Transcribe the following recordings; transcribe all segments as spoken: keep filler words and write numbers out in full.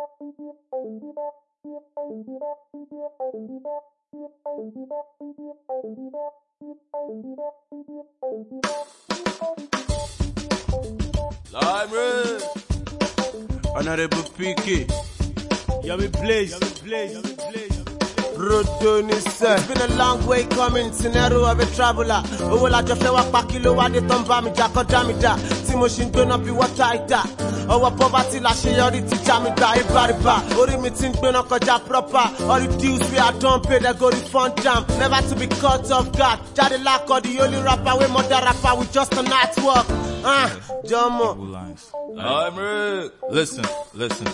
Lime Honorable P K, Yummy Blaze, Rodonisa. It's been a long way coming, scenario of a traveler. Oh, well, I just feel like Pakilo, I did Tomba, me Jack or Jamida. Timoshin don't up be what I da. Oh, a poverty la she already Jamida, everybody back. Ori me think when I got proper. All the dues we are don't pay, they go refund jam. Never to be caught off guard. Jade Lack or the only rapper, we mother rapper, we just a night work. Ah, uh, Jomo. I'm Rick. Listen, listen.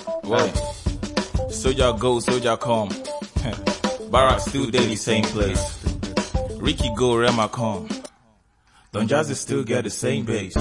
Whoa. So y'all go, so y'all come. Barack still daily same place. Ricky go, Rema come. Don Jazzy still get the same base.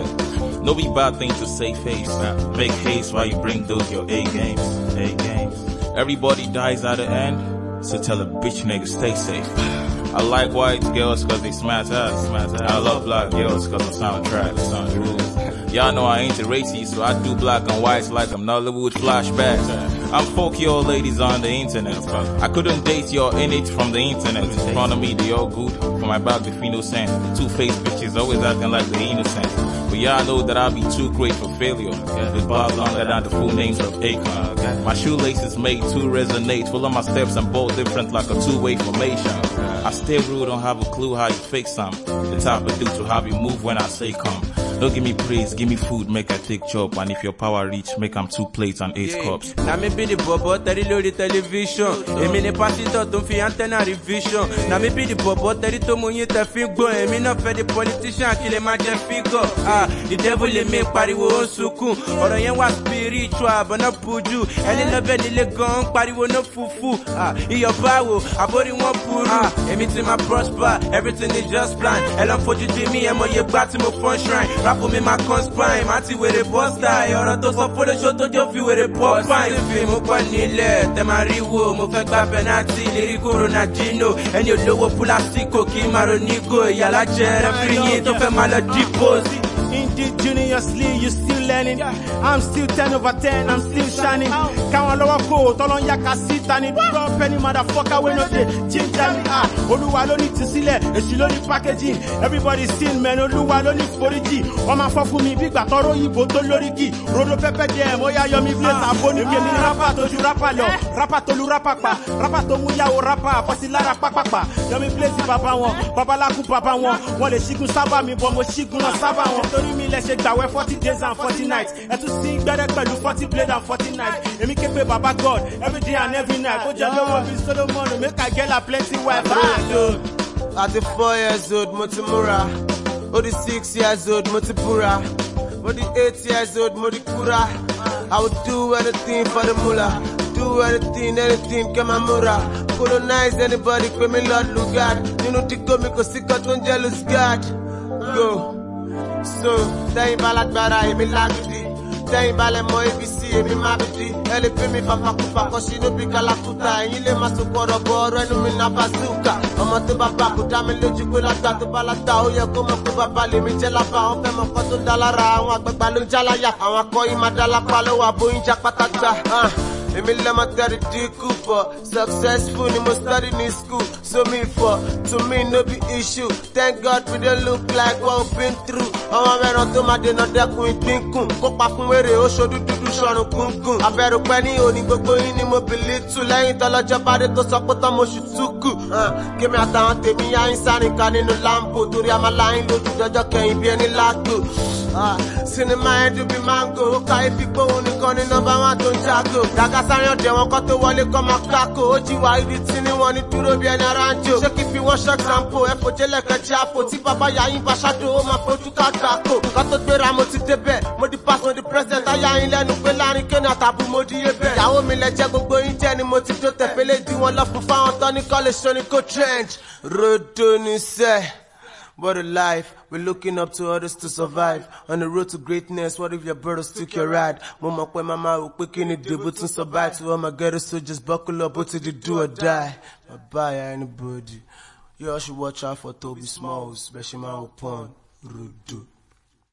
No be bad thing to say face. Make haste while you bring those your A games. A games. Everybody dies at the end, so tell a bitch nigga stay safe. I like white girls cause they smash ass. I love black girls cause I'm soundtrack. Sound Y'all know I ain't a racist, so I do black and whites like I'm Nollywood flashbacks. I'm fuck your ladies on the internet. I couldn't date your in it from the internet. In front of me, they all good. For my back, they feel no sense. Two-faced bitches always acting like they innocent. But y'all know that I'll be too great for failure. With bars longer than the full names of Akon. My shoelaces made to resonate. Full of my steps and both different like a two-way formation. I stay rude, don't have a clue how you fake some. The type of dude to have you move when I say come. Don't give me praise, give me food, make I take chop. And if your power reach, make I'm two plates and eight yeah. cups. Now me be the bobo, tell you the television. E me ne pasito, don't fi antenna revision. Now me be the bobo, tell you to money te figo. E me no fe the politician, kill him at the figo. Ah, the devil in me, pariwo on suku. Oro yen was spiritual, but no puju. Ele no be the gun, pariwo no fufu. Ah, in your power, I body one puru. Ah, everything my prosper, everything is just plan. Elon for you to me, and my ye back to my fun shrine. Rap me my conspine, Mati with a boss die. Or to so for the show to you feel with a pop fine. Mo panile, te mariwo, mo fek ba penalty, lyrico Ronaldinho. And you know what pulastico, ki maronico, yala jere, free to fe maladipo. Indigenously, you still learning. I'm still ten over ten, I'm still shining. Can't lower code, all on yaka sit and it drop any motherfucker when not the change me. Ah, Oluwa don't need to see it, and she don't need packaging. Everybody still man, Oluwa don't need forty. Oh my fuck for me, big batoro, you boto loriki. Rodo pepe dem, oh yeah, yomi place, a boni kemi rapa to you rapa lo. Rapa to lu rapa pa, rapa to muya o rapa, fasila rapa papa. Yomi place papa one, papa la ku papa one. One the shiku saba mi, but mo shiku na saba one. Me let's shake that way forty days and forty nights. And to sing better than forty blade and forty nights. And me keep it Baba God every day and every night. Go Jalo will be Solomon, make a girl a plenty wife. At the four years old, Motimura. Or the six years old, Motipura. Or the eight years old, Modikura. I would do anything for the mullah. Do anything, anything, Kamamura. Colonize anybody, pay me Lord Lugard. You know, to go, me go sick out one jealous God. Go. So, they ballad bara, emi lagidi. They ballad mo A B C, emi mabidi. Ele pe mi papa kupa, koshi no pika la kuta. Ile masu koro boro, enu mi na bazooka. Omo to baba kuta, me loju kwe la ta, to balata. Oye kumo kuba bali, mi jela pa. Ope mo koto dalara, awa gbegba lo jala ya. Awa koi madala palo, abo inja patata. Ah. Emi lema tari di Cooper. Successful, ni mo study in school. So me for, to me no be issue. Thank God we don't look like what we've been through. Àwọn mẹ́ran tó máa dènà dẹ́kun ìpínkùn. Kópa fún wèrè ó ṣojú dúdú ṣọrùn kúnkùn. Àbẹ̀rù pẹ́ ní òní gbogbo yín ni mo believe tù. Lẹ́yìn tọ́lọ́jọ́ bádé tó sọ pé tán mo ṣù túkù. Kémi àtàwọn tèmi yá ń sárin ká nínú láǹpù. Torí a máa láyín lójú dọjọ́ kẹyìn bí ẹni lágbo. Sinimá ẹ̀dùn bí máńgò. Ó ká ifi gbóhùn nìkan ní nọ́mbà wọn tó ń jágò. Dàgá sáré ọ̀dẹ̀ wọn kọ́ tó wọlé kọ́ máa kákò. Ó jí wá ibi tí ní wọn ní dúró bí ẹni aránjò. Ṣé kí fi wọ́n ṣọ́ example? Ẹ fòjé lẹ́kẹ̀ẹ́ àpò. Tí bàbá yà yín bá ṣáájú, ó máa fojú ká gbàkó. Nǹkan tó gbéra mo ti débẹ̀. Mo di pass, mo di president. Ayá yín lẹ́nu pé láàrin kéènì àtàbù mo di yé bẹ̀. Ìyàwó mi lẹ jẹ́ gbogbo yín jẹ́ ni mo ti tó tẹ̀fẹ́lẹ́ di wọn lọ fún fáwọn tán ní college tó ní kó trench. Rodo ní sẹ́. What a life, we're looking up to others to survive. On the road to greatness, what if your brothers took your ride? Mama, when mama, we're picking it, they to survive. To all my ghetto soldiers, buckle up, what did you do or die? Bye-bye, anybody. You all should watch out for Toby Smalls, especially my own Rodo.